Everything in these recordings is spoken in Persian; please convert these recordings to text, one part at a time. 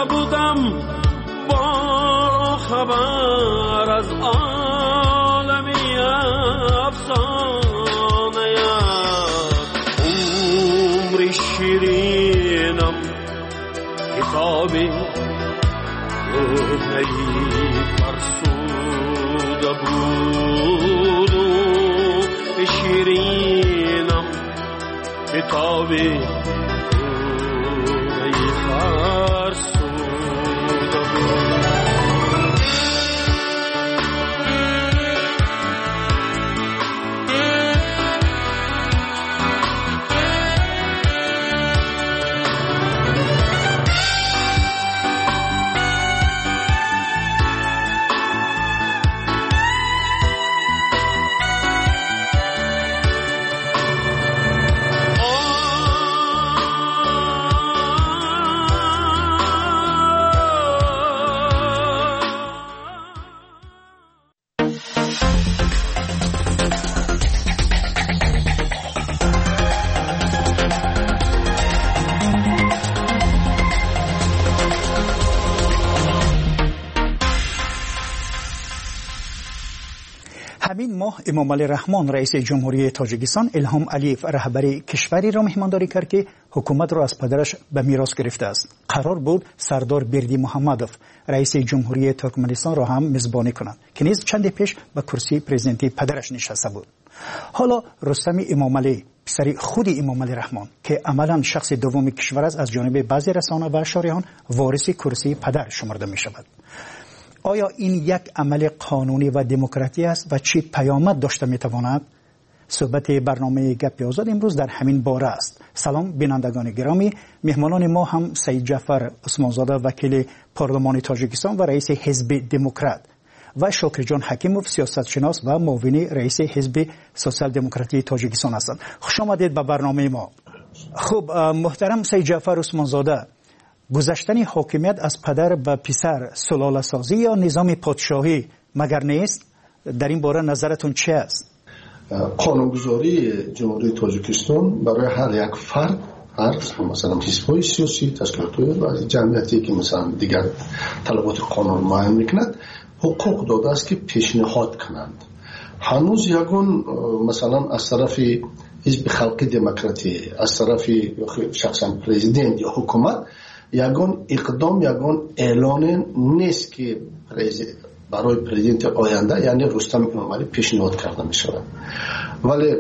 نبودم با خبر از عالمی افسانه عمری شیرینم کتابی نهی فرسوده بود و شیرینم کتابی نهی فرسوده بود. همین ماه امامعلی رحمان رئیس جمهوری تاجیکستان الهام علیف رهبر کشوری را مهمانداری کرد که حکومت را از پدرش به میراث گرفته است. قرار بود سردار بردی محمدوف رئیس جمهوری ترکمنستان را هم میزبانی کنند که نیز چند پیش به کرسی پرزیدنتی پدرش نشسته بود. حالا رستم امامعلی پسر خود امامعلی رحمان که عملا شخص دوم کشور است از جانب بعضی رسانه و شارحان وارث کرسی پدر شمرده می شود. آیا این یک عمل قانونی و دموکراتی است و چه پیامد داشته میتواند؟ صحبت برنامه گپ آزاد امروز در همین باره است. سلام بینندگان گرامی، مهمانان ما هم سید جعفر عثمانزاده وکیل پارلمان تاجیکستان و رئیس حزب دموکرات و شاکرجان حکیموف سیاستشناس و معاون رئیس حزب سوسیال دموکراتی تاجیکستان هستند. خوش آمدید به برنامه ما. خب محترم سید جعفر عثمانزاده، گذشتن حاکمیت از پدر به پسر سلاله سازی یا نظام پادشاهی مگر نیست؟ در این باره نظرتون چه است؟ قانونگذاری جمهوری تاجیکستان برای هر یک فرد مثلا حزب‌های سیاسی، تشکیلات‌های و جمعیتی که مثلا دیگر طلبات قانون معین میکند حقوق داده است که پیشنهاد کنند. هنوز یگان مثلا از طرف حزب خلقی دموکراتی، از طرف شخصا پرزیدنت یا حکومت یگان اقدام، یگان اعلان نیست که برای پرزیدنت آینده یعنی رستم امامعلی پیشنهاد کرده می شود. ولی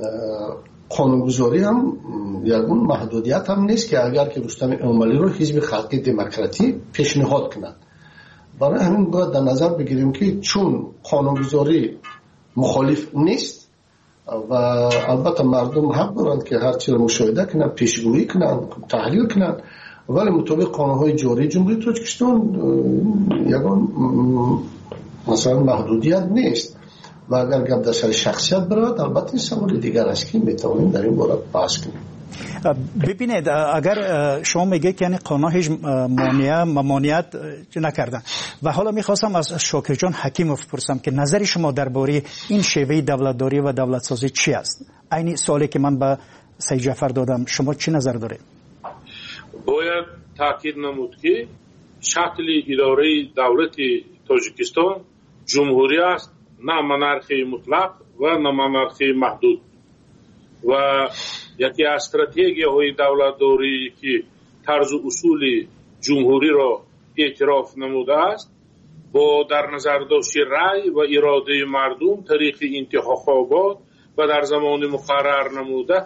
قانونگذاری هم یگان محدودیت هم نیست که اگر که رستم امامعلی رو حزب خلقی دموکراتی پیشنهاد کنند. برای همین باید در نظر بگیریم که چون قانونگذاری مخالف نیست و البته مردم حق دارند که هر چیز مشاهده کنند، پیشگویی کنند، تحلیل کنند، ولی مطابق قانون‌های جاری جمهوری تاجیکستان یگان مثلا محدودیت نیست و اگر گپ در سر شخصیت برود البته این سوال دیگر است که میتوانیم در این باره بحث کنیم. ببینید اگر شما میگید که یعنی قانون هیچ ممانعت نکردن و حالا میخواستم از شاکرجان حکیموف پرسم که نظر شما درباره این شیوه دولتداری و دولتسازی چی است؟ عین سوالی که من به سید جعفر دادم، شما چی نظر دارید؟ باید تاکید نمود که شکل اداره دولت تاجیکستان جمهوری است، نه منارخی مطلق و نه منارخی محدود و یکی از استراتژی‌های دولتداری که طرز اصول جمهوری را اعتراف نموده است با در نظر داشت رأی و اراده مردم طریق انتخابات و در زمان مقرر نموده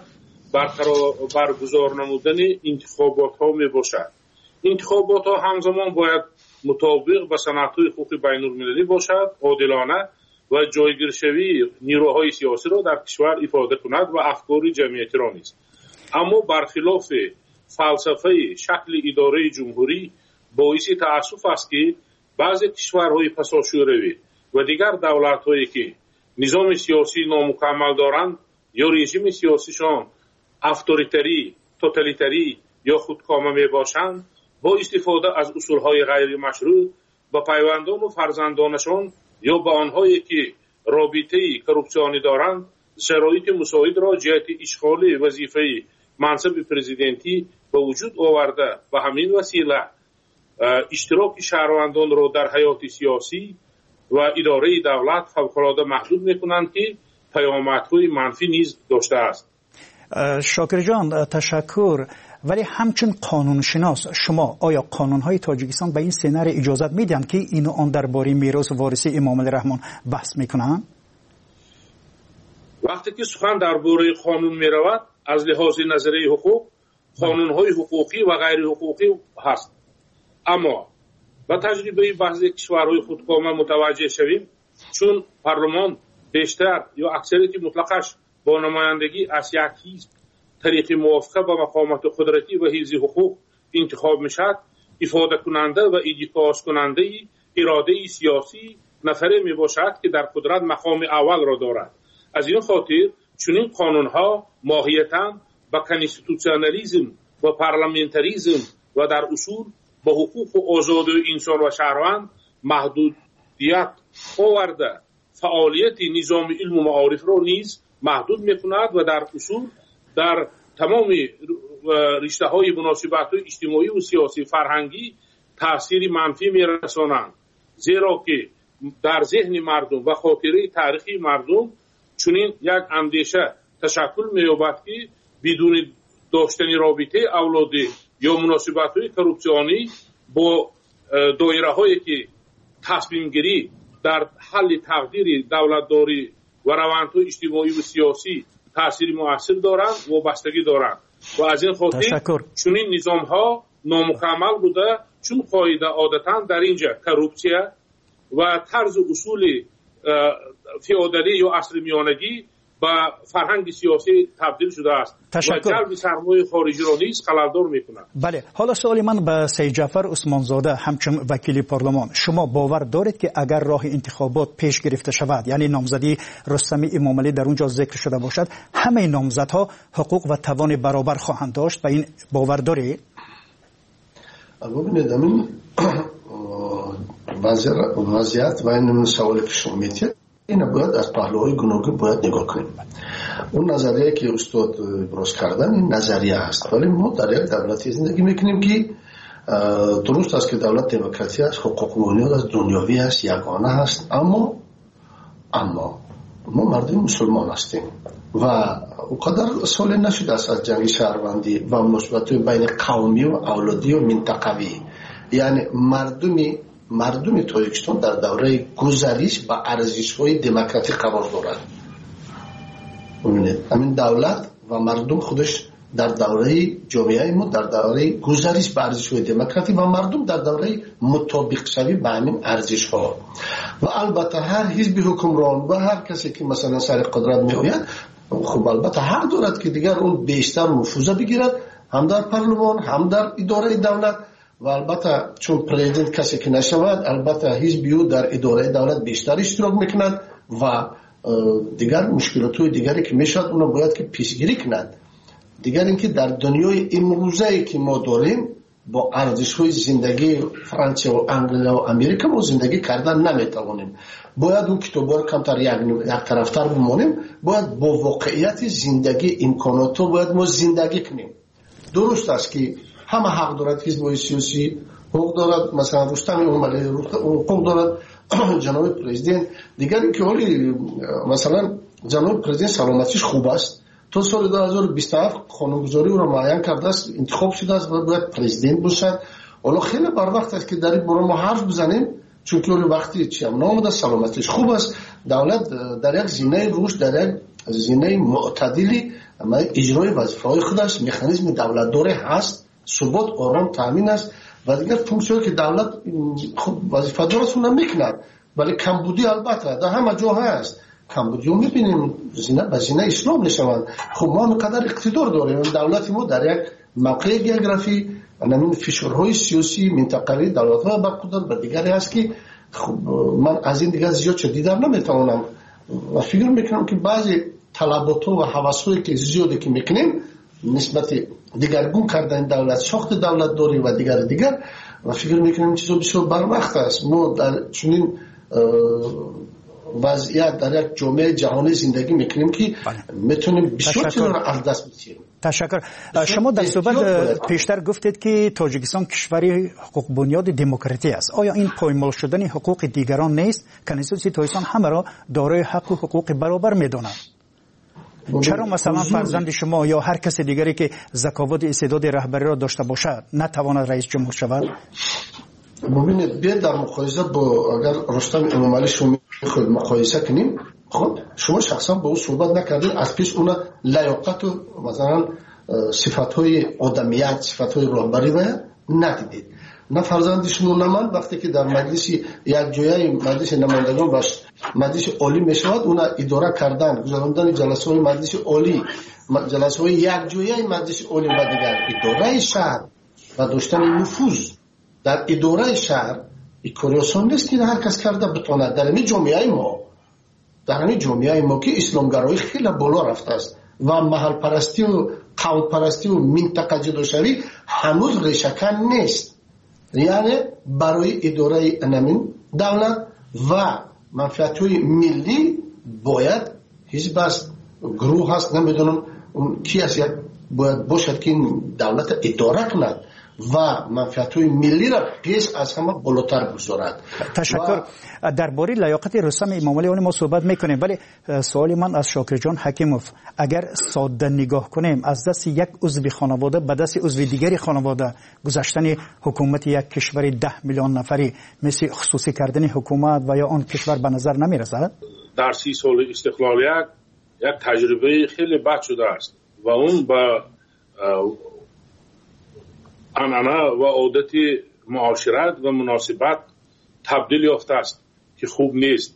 برگزار نمودن انتخابات ها می باشد. انتخابات ها همزمان باید مطابق با سنت‌های حقوق بین المللی باشد، عادلانه و جایگیر شوی نیروهای سیاسی را در کشور افاده کند و افکار جمعیتی را نیست. اما برخلاف فلسفه شکل اداره جمهوری باعث تأسف است که بعضی کشورهای پساشوروی و دیگر دولت‌هایی که نظام سیاسی نامکمل دارند یا رژیم سیاسیشان اتوریتری، توتالیتری یا خودکامه می باشند با استفاده از اصولهای غیر مشروع با پیوندان و فرزندانشان یا با آنهایی که رابطه کورپسیونی دارند شرایط مساعد را جهت اشغال وظیفه منصب پرزیدنتی به وجود آورده و همین وسیله اشتراک شهروندان را در حیات سیاسی و اداره دولت فوق‌العاده محدود میکنند که پیامدهای منفی نیز داشته است. شاکر جان تشکر. ولی همچون قانونشناس شما آیا قانونهای تاجیکستان به این سناریو اجازه میدن که اینو آن درباره میراث وارثی امام علی رحمان بحث میکنن؟ وقتی که سخن درباره قانون میرود از لحاظ نظری حقوق قانونهای حقوقی و غیر حقوقی هست، اما با تجربه بعضی کشورهای خودکامه متوجه شویم چون پارلمان بیشتر یا اکثریت مطلقش با نمایندگی از یک حزب طریق موافقه با مقامات قدرتی و حفظ حقوق انتخاب میشد، افاده کننده و ایجاز کننده اراده سیاسی نفری می باشد که در قدرت مقام اول را دارد. از این خاطر چنین قانونها ماهیتاً با کانستیتوسیونالیسم و پارلمانتاریسم و در اصول با حقوق و آزادی انسان و شهروند محدودیت آورده فعالیت نظام علم و معارف را نیز محدود میکند و در اصول در تمام رشته های مناسبات اجتماعی و سیاسی فرهنگی تاثیر منفی میرسانند، زیرا که در ذهن مردم و خاطره تاریخی مردم چنین یک اندیشه تشکل می‌یابد که بدون داشتن رابطه اولادی یا مناسبات های کورپسیونی با دایره هایی که تصمیم گیری در حل تقدیر دولتداری و روندهای اجتماعی و سیاسی تاثیر مؤثر دارند و بستگی دارند و از این خاطر چنین نظام ها نامکمل بوده چون قاعده عادتا در اینجا کورپسیا و طرز اصول فئودالی یا عصر میانگی با فرهنگ سیاسی تبدیل شده است و جلب سرمایه خارجی را نیز خللدار می‌کند. بله، حالا سوال من به سید جعفر عثمانزاده همچون وکیل پارلمان، شما باور دارید که اگر راه انتخابات پیش گرفته شود، یعنی نامزدی رستم امام علی در اونجا ذکر شده باشد، همه نامزدها حقوق و توان برابر خواهند داشت؟ و این باور دارید؟ ببینید همین وضعیت و این سوالی که شما می‌پرسید این باید از پهلوهای گوناگون باید نگاه کنیم. اون نظریه که استاد ابراز کردن این نظریه است، ولی ما در یک دولتی زندگی میکنیم که درست است که دولت دموکراسی است، حقوق و بنیاد است، دنیوی است، یگانه است، اما ما مردم مسلمان هستیم و اونقدر سال نشده است از جنگ شهروندی و مناسبات بین قومی و اولادی و منطقوی، یعنی مردم تاجیکستان در دوره گذریش با ارزش‌های دموکراتیک قرار دارد. ببینید همین دولت و مردم خودش در دوره جامعه ما در دوره گذریش با ارزش‌های دموکراتیک و مردم در دوره مطابق شوی با همین ارزش‌ها و البته هر حزب حکمران و هر کسی که مثلا سر قدرت می‌آید خب البته حق دارد که دیگر اون بیشتر نفوذ بگیرد هم در پارلمان هم در اداره دولت و البته چون پرزیدنت کسی که نشود البته حزبی او در اداره دولت بیشتر اشتراک میکند و دیگر مشکلات‌های دیگری که میشد اونها باید که پیشگیری کند. دیگر اینکه در دنیای امروزی که ما داریم با ارزش‌های زندگی فرانسه و انگلیس و امریکا ما زندگی کردن نمیتوانیم، باید اون کتاب‌ها کمتر یک طرفتر بمانیم، باید با واقعیت زندگی امکانات باید ما زندگی کنیم. درست است که همه حق دارد حزب سیاسی حقوق دارد، مثلا رستم امام علی حقوق دارد، جناب پرزیدنت دیگر اینکه حالی مثلا جناب پرزیدنت سلامتیش خوب است تا سال 2027 قانونگذاری او را معین کرده است، انتخاب شده است و باید پرزیدنت باشد. حالا خیلی بر وقت است که در این باره ما حرف بزنیم چون که وقتی چی هم نامده سلامتیش خوب است، دولت در یک زینه روش در یک زینه معتدلی اجرای وظیفه‌های خودش مکانیزم دولتداری هست، ثبات آرام تامین است و دیگر فونکسیونی که دولت خب وظیفه دارتون میکند، ولی کمبودی البته در همه جا هست. کمبودی رو میبینیم زینه به زینه اسلام نشوند. خب ما اینقدر اقتدار داریم، دولت ما در یک موقع گئوگرافی و همین فشارهای سیاسی منطقه‌ای دولت‌ها بر قدرت و دیگری هست که خب من از این دیگه زیاد دیدار نمیتونم و فکر میکنم که بعضی طلبات و هوس‌هایی که زیاده که میکنیم نسبت دیگرگون کردن دولت، ساخت دولت داری و دیگر و فکر میکنم چیزا بسیار بر وقت است. ما در چنین وضعیت در یک جامعه جهانی زندگی میکنیم که میتونیم بسیار چیزا را از دست بدیم. تشکر. شما در صحبت پیشتر گفتید که تاجیکستان کشوری حقوق بنیاد دموکراسی است. آیا این پایمال شدن حقوق دیگران نیست؟ کنستیتوسی تاجیکستان همه را دارای حق و حقوق برابر می‌داند. چرا مثلا فرزند شما یا هر کس دیگری که ذکاوت استعداد رهبری را داشته باشد نتواند رئیس جمهور شود؟ ببینید بیا در مقایسه با اگر رستم امامعلی شما خود مقایسه کنیم، خب شما شخصا با او صحبت نکردید، از پیش اون لیاقت و مثلا صفات‌های آدمیت، صفات‌های رهبری و ندیدید. نه فرزند شما نه من وقتی که در مجلس یک جایی مجلس نمایندگان و مجلس عالی میشود، اون اداره کردن گذراندن جلسه‌های مجلس عالی، جلسه‌های یک جایی مجلس عالی و دیگر اداره شهر و داشتن نفوذ در اداره شهر این کاریاسان نیست که هر کس کرده بتونه. در این جامعه ما که اسلامگرایی خیلی بالا رفته است و محل پرستی و قوم پرستی و منطقه جداشوی هنوز ریشه‌کن نیست. یعنی برای اداره انمین دولت و منفعت‌های ملی باید حزب است، گروه هست، نمیدونم اون کی است، باید باشد که این دولت اداره کند و منفعت‌های ملی را پیش از همه بالاتر بگذارد. تشکر. درباره لیاقت رستم امامعلی ما صحبت میکنیم، ولی سوال من از شاکر جان حکیموف، اگر ساده نگاه کنیم از دست یک عضو خانواده به دست عضو دیگری خانواده گذاشتن حکومت یک کشور 10 میلیون نفری مثل خصوصی کردن حکومت و یا آن کشور به نظر نمیرسد؟ در 30 سال استقلالیت یک تجربه خیلی بد شده است و اون با عنعنه و عادت معاشرت و مناسبت تبدیل یافته است که خوب نیست.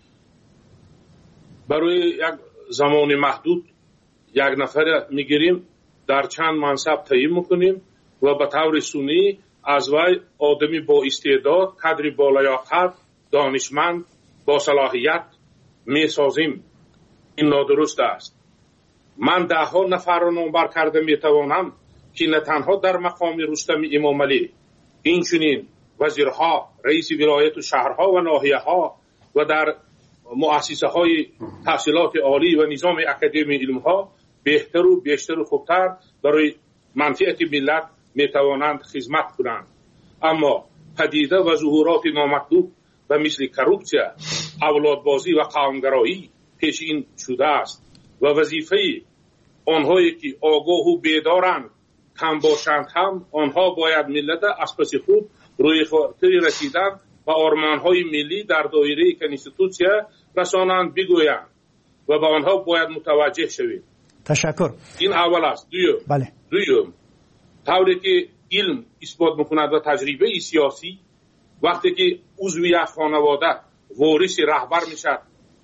برای یک زمان محدود یک نفر میگیریم، در چند منصب تعیین میکنیم و به طور سنی از وی آدمی با استعداد، قدری با لیاقت، دانشمند، با صلاحیت میسازیم. این نادرست است. من 10 نفر را نامبر کرده میتوانم که نه تنها در مقام رستم امامعلی، اینچنین وزیرها، رئیس ولایت و شهرها و ناحیه‌ها و در مؤسسه های تحصیلات عالی و نظام اکادمی علمها بهتر و بیشتر و خوبتر برای منفعت ملت میتوانند خدمت کنند. اما پدیده و ظهورات نامطلوب و مثل کروپسیا، اولادبازی و قومگرایی پیش این شده است و وظیفه آنهایی که آگاه و بیدارند کم باشند هم آنها باید ملت از پس خود روی خاطر رسیدن و آرمانهای ملی در دایره کنستیتوسیا رسانند بگویند و به آنها باید متوجه شویم. تشکر. این اول است. دویم طوری که علم اثبات میکند و تجربه سیاسی وقتی که عضو یک خانواده وارث رهبر میشد،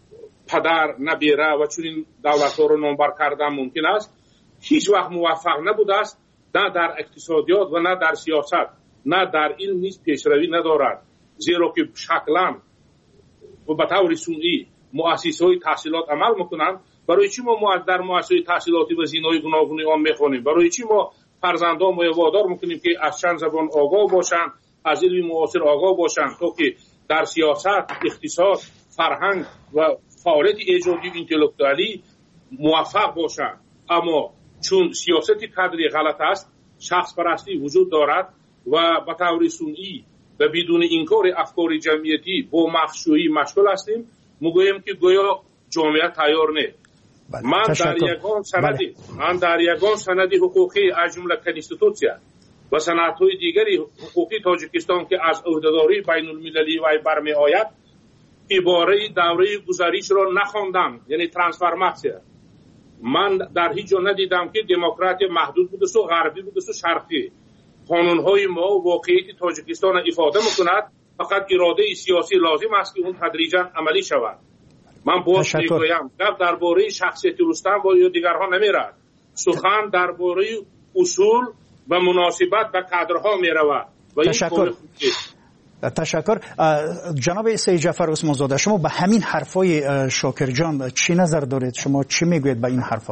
پدر نبیره و چنین دولت‌ها را نامبر کردن ممکن است، هیچ وقت موفق نبوده است، نه در اقتصادیات و نه در سیاست، نه در علم نیز پیشروی ندارد، زیرا که شکلاً و به طور سنی مؤسسه‌های تحصیلات عمل میکنند. برای چی ما در مؤسسه تحصیلاتی و زینای گوناگون آن میخوانیم؟ برای چی ما فرزندان ما وادار میکنیم که از چند زبان آگاه باشند، از علم معاصر آگاه باشند تا که در سیاست، اقتصاد، فرهنگ و فعالیت ایجادی انتلکتوالی موفق باشند؟ اما چون سیاست کادری غلط است، شخص پرستی وجود دارد و به طور سنی و بدون انکار افکار جمعیتی با مخشویی مشغول هستیم، میگوییم که گویا جامعه تیار نه. من در یگان سند حقوقی از جمله کنستیتوسیا و سندهای دیگری حقوقی تاجیکستان که از عهدهداری بین المللی و برمی آید عباره دوره گذریش را نخواندم، یعنی ترانسفورماسیون. من در هیچ جا ندیدم که دموکراسی محدود بوده و غربی بوده و شرقی. قانونهای ما واقعیت تاجیکستان افاده میکند، فقط اراده سیاسی لازم است که اون تدریجا عملی شود. من باز میگویم درباره شخصیت رستم و یا دیگرها نمیرد، سخن درباره اصول و مناسبت به کادرها میرود و این کار تشکر. جناب سید جعفر عثمان زاده، شما به همین حرفای شاکر جان چی نظر دارید؟ شما چی میگوید به این حرفا؟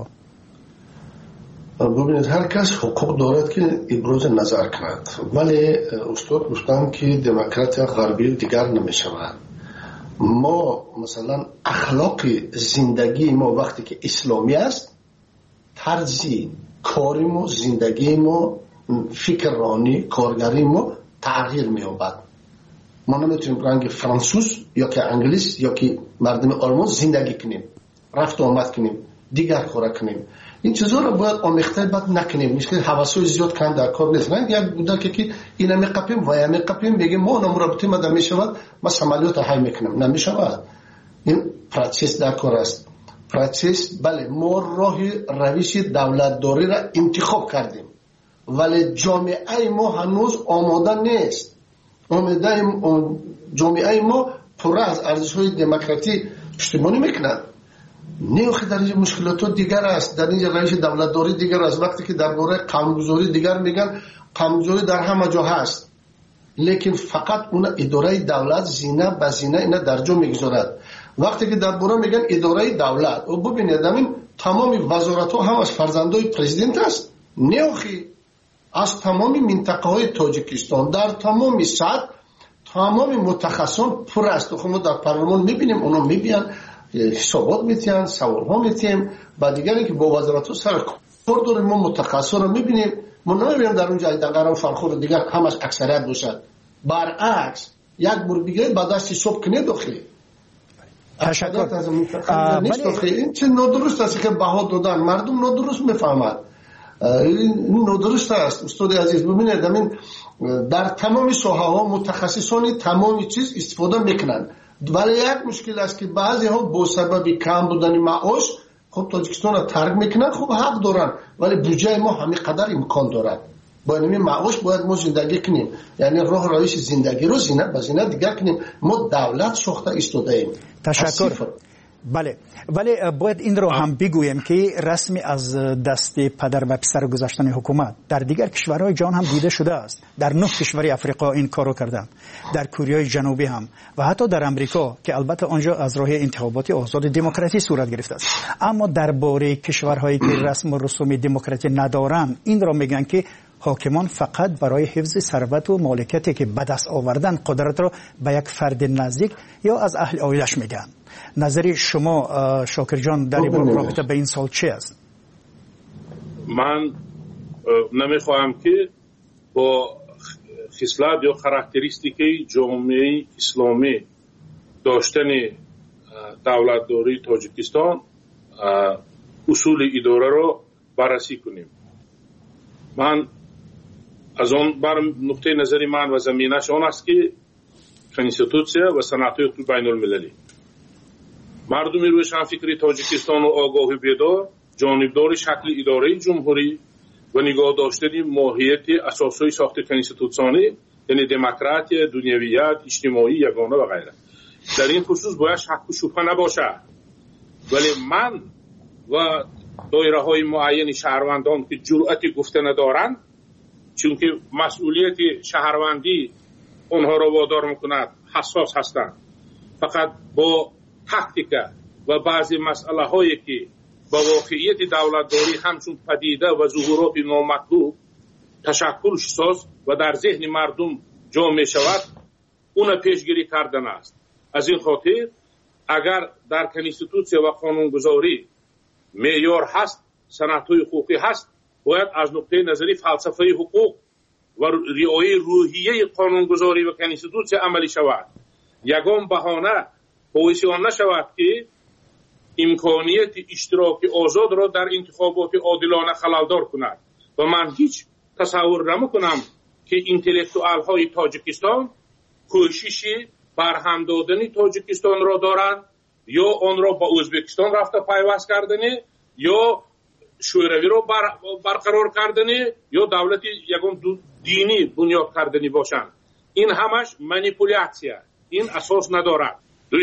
ببینید هر کس حقوق دارد که ابراز نظر کند، ولی استاد گفتم که دموکراسی غربی دیگر نمیشود. ما مثلا اخلاق زندگی ما وقتی که اسلامی است، طرز کاریم زندگیم و فکرانی کارگریم تغییر می‌یابد. ما نمیتونیم رنگ فرانسوس یا که انگلیس یا که مردم آلمان زندگی کنیم، رفت و آمد کنیم، دیگر کار کنیم. این چیزا رو باید آمیخته بعد نکنیم. میشه حواسای زیاد کم در کار نیست. نه یک بوده که اینا میقپیم و یا میقپیم بگیم ما اونم رابطه ما میشود ما عملیات های میکنیم. نمیشود. این پروسس در کار است. پروسس بله ما راه روش دولتداری را انتخاب کردیم ولی جامعه ما هنوز آماده نیست. جامعه ما پر از ارزش‌های دموکراسی پشتیبانی میکنند. نیوخی در این مشکلات دیگر است، در این روش دولتداری دیگر است. وقتی که درباره قانونگذاری دیگر میگن قانونگذاری در همه جا هست لیکن فقط اون اداره دولت زینه به زینه اینا در جا میگذارد. وقتی که درباره میگن اداره دولت و ببینید همین تمام وزارت‌ها هم از فرزندای پرزیدنت است. نیوخی از تمام منطقه های تاجیکستان در تمام سطح تمام متخصصان پر است. خب ما در پارلمان میبینیم اونا میبینن حسابات میتین سوال ها میتیم با دیگری که با وزارت ها سر کار داریم. ما متخصص رو میبینیم. ما نمیبینیم در اونجا دقیقا فرخور دیگر همش اکثریت باشد. برعکس یک بار دیگه با دست حساب کنه داخلی تشکر. این چه نادرست است که بها دادن مردم نادرست میفهمد. این نادرست است استاد عزیز. ببینید همین در تمام ساحه ها متخصصان تمامی چیز استفاده میکنن ولی یک مشکل است که بعضی ها با سبب کم بودن معاش خب تاجیکستان را ترک میکنن. خب حق دارن ولی بودجه ما همین قدر امکان دارد. با این معاش باید ما زندگی کنیم. یعنی راه روش زندگی رو زینه به زینه دیگر کنیم. ما دولت ساخته ایستاده ایم. تشکر. بله ولی باید این رو هم بگویم که رسمی از دست پدر و پسر گذاشتن حکومت در دیگر کشورهای جهان هم دیده شده است. در 9 کشور افریقا این کارو کردن، در کره جنوبی هم و حتی در امریکا که البته آنجا از راه انتخابات آزاد دموکراسی صورت گرفته است. اما درباره کشورهایی که رسم و رسوم دموکراسی ندارند این را میگن که حاکمان فقط برای حفظ ثروت و مالکیتی که به دست آوردن قدرت را به یک فرد نزدیک یا از اهل عائلش میدن. نظر شما شاکر جان در رابطه به این سال چی است؟ من نمیخواهم که با خصلت یا خاراکتریستیکی جامعه اسلامی داشتن دولتداری تاجیکستان اصول اداره رو بررسی کنیم. من از آن بر نقطه نظری من و زمینش آن است که کنستیتوسیا و صنعت‌های بین المللی مردمی روشنفکری تاجیکستان و آگاه بیدار جانبدار شکل اداره جمهوری و نگاه داشتن ماهیت اساسهای ساخت کنستیتوسیونی یعنی دموکراسی، دنیویت، اجتماعی، یگانه و غیره. در این خصوص باید شک و شبهه نباشد. ولی من و دایره های معین شهروندان که جرأت گفته ندارند چون که مسئولیت شهروندی اونها را وادار میکند حساس هستند فقط با تاکتیکا و بعضی مسئله هایی که با واقعیت دولتداری همچون پدیده و ظهورات نامطلوب تشکل ساز و در ذهن مردم جا می شود اون پیشگیری کردن است. از این خاطر اگر در کنستیتوسیا و قانونگذاری معیار هست، سنت‌های حقوقی هست، باید از نقطه نظری فلسفه حقوق و رعایت روحیه قانونگذاری و کنستیتوسیا عملی شود. یگان بهانه باعث آن نشود که امکانیت اشتراک آزاد را در انتخابات عادلانه خللدار کند و من هیچ تصور نمی‌کنم که انتلکتوال های تاجیکستان کوشش برهم دادن تاجیکستان را دارند یا آن را با ازبکستان رفته پیوست کردن یا شوروی را برقرار کردن یا دولت یگان دینی بنیاد کردنی باشند. این همش مانیپولیاسیه، این اساس ندارد.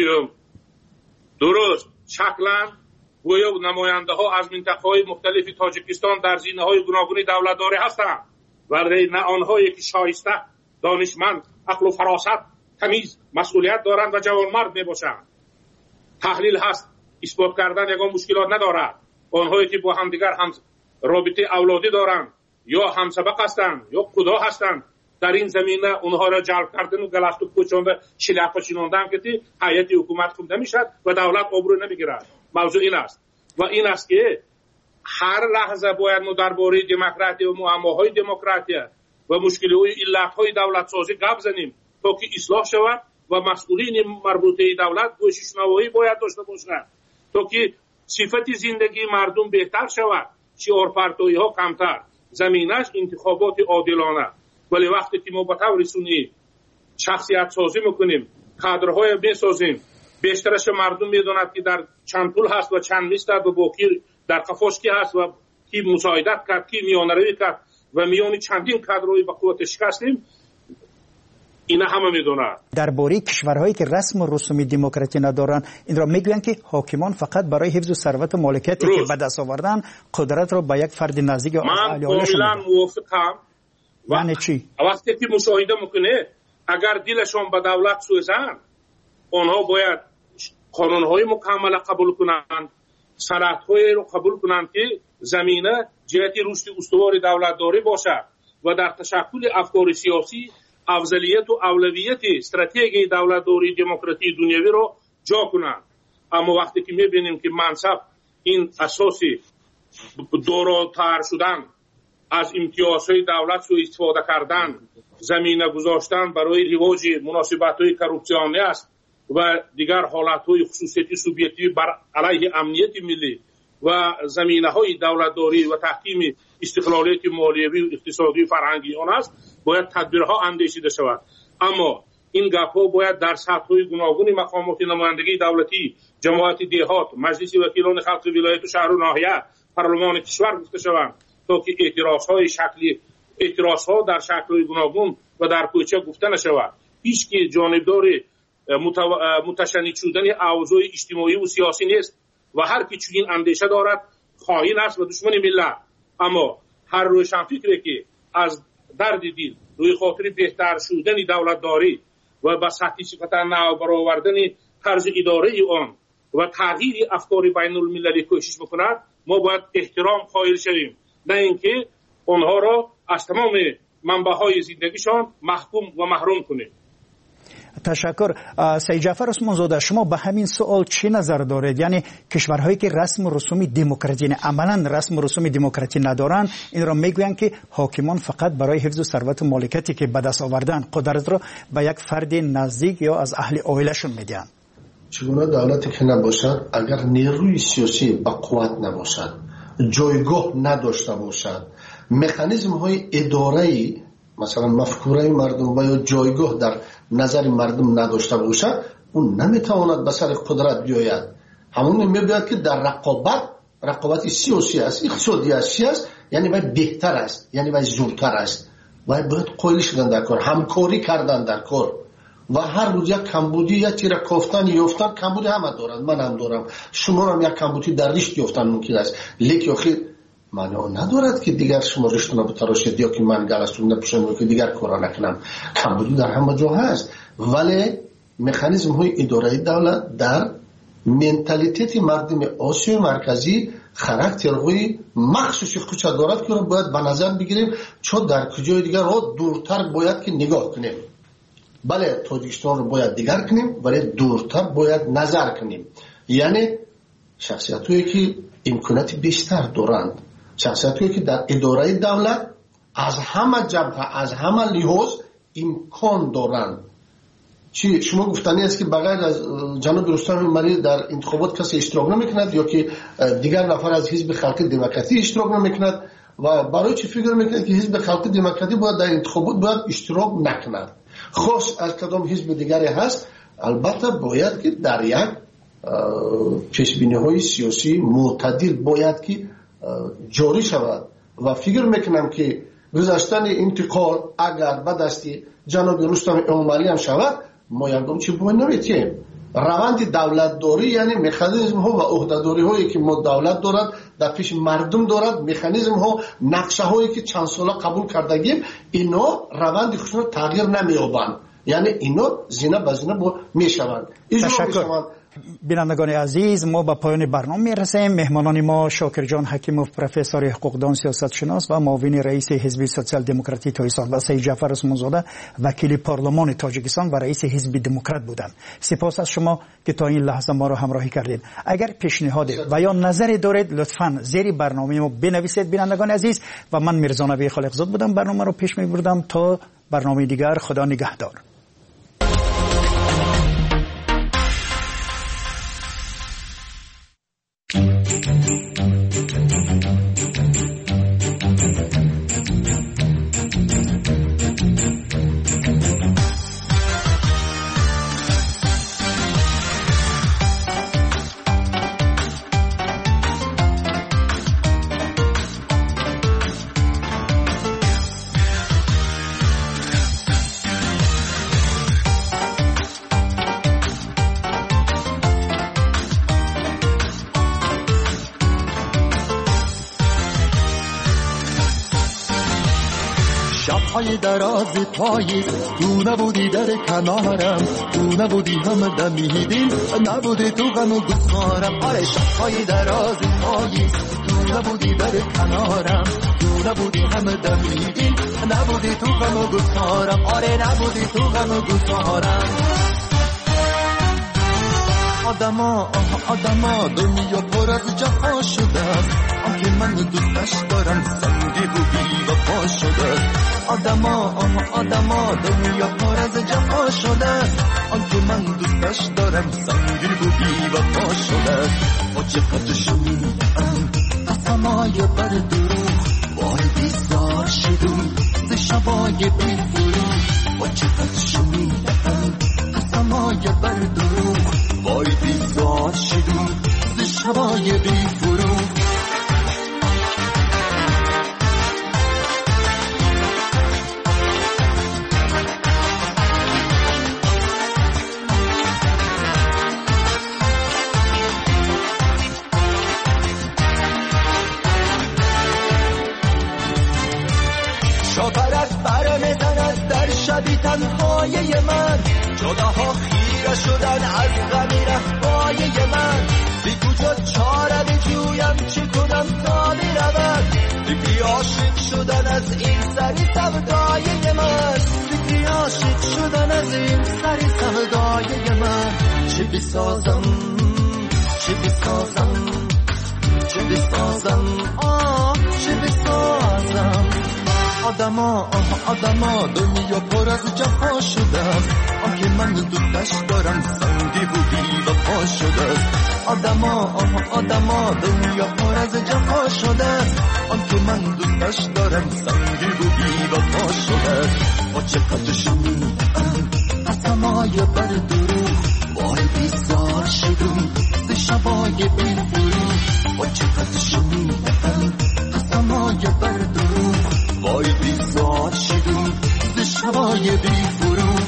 درست شکلا گویا نماینده ها از منطقه های مختلف تاجیکستان در زینه های گوناگون دولتداری هستند ولی نه آنهایی که شایسته، دانشمند، عقل و فراست، تمیز، مسئولیت دارند و جوانمرد میباشند. تحلیل هست، اثبات کردن یگان مشکلات ندارد. آنهایی که با همدیگر هم رابطه اولادی دارند یا همسبق هستند یا خدا هستند در این زمینه اونها را جلب کردن و گلخت و کوچاند شلق چیناندن که هیئت حکومت خوب نمیشد و دولت آبرو نمیگیرد. موضوع این است و این است که هر لحظه باید ما درباره دموکراسی و معماهای دموکراسی و مشکل‌های علت‌های دولت سازی گپ زنیم تا که اصلاح شود و مسئولین مربوطه دولت گوش شنوایی باید داشته باشند تا که صفت زندگی مردم بهتر شود، شعارپرتویی‌ها کمتر، زمینش انتخابات عادلانه. ولی وقتی که ما به طور سنی شخصیت سازی میکنیم، کادرهای میسازیم، بیشترش مردم میدوند که در چند پول هست و چند نیست و باقی در قفاش کی هست و کی مساعدت کرد، کی میانروی کرد و میانی چندین کادرهای به قوت شکستیم، اینا همه میدونن. درباره کشورهایی که رسم و رسوم دموکراسی ندارن این را میگویند که حاکمان فقط برای حفظ ثروت و مالکیتی که به دست آوردن قدرت را به یک فرد نزدیک از اهل عائله‌شون من کاملا موافقم. یعنی چی؟ وقتی که مشاهده میکنه اگر دلشون به دولت سوزن، آنها باید قانونهای مکمل قبول کنند، صنعت‌های رو قبول کنند که زمینه جهت رشد استوار دولتداری باشد و در تشکل افکار سیاسی افضلیت و اولویت استراتژی دولتداری دموکراسی دنیوی رو جا کنند. اما وقتی که میبینیم که منصب این اساسی دوراتر شدن، از امتیازهای دولت سوء استفاده کردن، زمینه گذاشتن برای رواج مناسبت‌های کروپسیونی است و دیگر حالت‌های خصوصیتی سوبیکتیو بر علیه امنیت ملی و زمینه‌های دولتداری و تحکیم استقلالیت مالیوی و اقتصادی و فرهنگی آن است، باید تدبیرها اندیشیده شود. اما این گپ‌ها باید در سطح‌های گوناگون مقامات نمایندگی دولتی، جماعت دهات، مجلس وکیلان خلق ولایت و شهر و ناحیه، پارلمان کشور گفته شوند تا که اعتراضها در شکل‌های گوناگون و در کوچه گفته نشود. هیچ کی جانبدار متشنج شدن اوضاع اجتماعی و سیاسی نیست و هر کی چنین اندیشه دارد خائن است و دشمن ملت. اما هر روشنفکری که از درد دل روی خاطر بهتر شدن دولتداری و به سطح صفت نو برآوردن طرز اداره آن و تغییر افکار بین المللی کوشش میکند، ما باید احترام قائل شویم، نه اینکه آنها را از تمام منبع‌های زندگیشان محکوم و محروم کنیم. تشکر. سید جعفر عثمان زاده، شما به همین سوال چی نظر دارید؟ یعنی کشورهایی که رسم و رسوم دموکراسی، عملا رسم و رسوم دموکراسی ندارند، این را میگویند که حاکمان فقط برای حفظ ثروت و مالکیتی که به دست آوردن قدرت را به یک فرد نزدیک یا از اهل عائله‌شون میدن. چگونه دولتی که نباشد، اگر نیروی سیاسی با قوت نباشد، جایگاه نداشته باشد، مکانیزم های اداره‌ای مثلا مفکوره مردم و یا جایگاه در نظر مردم نداشته باشد، اون نمیتواند به سر قدرت بیاید. همون میباید که در رقابت سیاسی است، اقتصادی است، یعنی باید بهتر است، یعنی باید زورتر است، باید قائل شدن در کار، همکاری کردن در کار و هر روز یک کمبودی یا تیره کافتن یافتن، کمبودی همه دارند، من هم دارم، شما هم یک کمبودی در رشت یافتن ممکن است، لیک آخر معنی ندارد که دیگر شما رشتون رو بتراشید یا که من گلستون نپوشم یا که دیگر کارا نکنم. کمبودی در همه جا هست، ولی مکانیزم های اداره دولت در منتالیته مردم آسیای مرکزی خاراکترهای مخصوصی خودش دارد که رو باید به نظر بگیریم، چون در کجای دیگر رو دورتر باید که نگاه کنیم. بله تاجیکستان رو باید دیگر کنیم، ولی دورتر باید نظر کنیم. یعنی شخصیت‌هایی که امکانات بیشتر دارند، شخصیت‌هایی که در اداره دولت از همه جبهه، از همه لحاظ امکان دارند. چی شما گفتنی است که بغیر از جناب رستم مری در انتخابات کسی اشتراک نمیکند یا که دیگر نفر از حزب خلق دموکراسی اشتراک نمیکند و برای چی فکر میکند که حزب خلق دموکراسی باید در انتخابات باید اشتراک نکند، خاص از کدام حزب دیگری هست. البته باید که در یک پیشبینی‌های سیاسی معتدل باید که جاری شود و فکر میکنم که گذاشتن انتقال اگر به دست جناب رستم امامی هم شود، ما یکم چی باید نمیتیم. روند دولت داری یعنی مکانیزم ها و عهده‌داری هایی که ما دولت دارد در پیش مردم دارد، مکانیزم ها نقشه هایی که چند ساله قبول کردگیم، اینا روند خودشون تغییر نمی‌یابند، یعنی اینا زینه به زینه میشوند، اجرا میشوند بینندگان عزیز، ما به پایان برنامه میرسیم. مهمانان ما شاکر جان حکیموف، پروفسور حقوقدان سیاست شناس و معاون رئیس حزب سوسیال دموکراتی تایسال و سید جعفر عثمانزاده وکیل پارلمان تاجیکستان و رئیس حزب دموکرات بودند. سپاس از شما که تا این لحظه ما را همراهی کردید. اگر پیشنهاد و یا نظری دارید لطفاً زیر برنامه ما بنویسید بینندگان عزیز. و من میرزا نبی خالقزاد بودم، برنامه رو پیش میبردم. تا برنامه دیگر، خدا نگهدار. شب‌های دراز پاییز تو نبودی در کنارم، تو نبودی هم دمیدیم، نبودی تو غم و گسارم. آره شب‌های دراز پاییز تو نبودی در کنارم، تو نبودی هم دمیدیم، نبودی تو غم و گسارم. آره نبودی تو غم و گسارم. آدما دنیا پر از جفا شده است، آنکه من دوستش دارم سنگی و بی وفا شده است. آدما دنیا پر از جفا شده است، آنکه من دوستش دارم سنگی و بی وفا شده است. با چقدر شنیدم قسمای بر دروغ، وای بیزار شدم ز شبای بی فروغ. با چقدر شنیدم قسمای بر دروغ، وای بیزار شدم ز شبای بی فروغ. شاپرک بر میزند در شبی تنهای من، جداها خیره شدن از غمی رفای من. بی کجا چاره بجویم چه کنم تا برود، بی عاشق شدن از این سری سودای من، بی عاشق شدن از این سری سودای من. چه بسازم چه بسازم چه بسازم چه بسازم. آدما دنیا پر از جفا شده است، آنکه من دوستش دارم سنگی و بی وفا شده است. آدما دنیا پر از جفا شده است، آنکه من دوستش دارم سنگی و بی وفا شده است. با چقدر شنیدم قسمای بر دروغ، وای بیزار شدم ز شبای بی فروغ. با چقدر شنیدم قسمای بر دروغ، وای بیزار شدم ز شبای بی فروغ.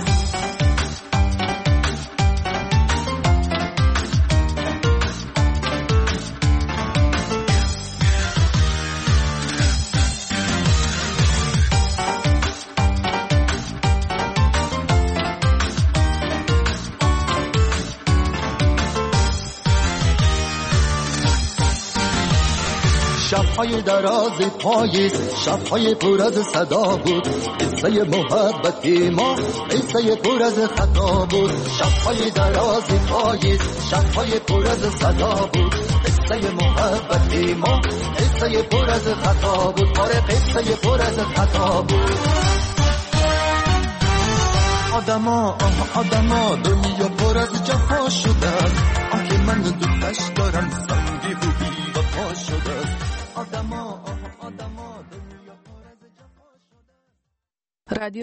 شب‌های دراز پاییز، شب‌های پر از صدا بود، قصه محبت ما قصه پر از خطا بود. شب‌های دراز پاییز، شب‌های پر از صدا بود، قصه محبت ما قصه پر از خطا بود. آره قصه پر از خطا بود. آدما دنیا پر از جفا شده است، آنکه من دوستش دارم سنگی و بی وفا شده است. آدما دنیا پر از جفا شده است.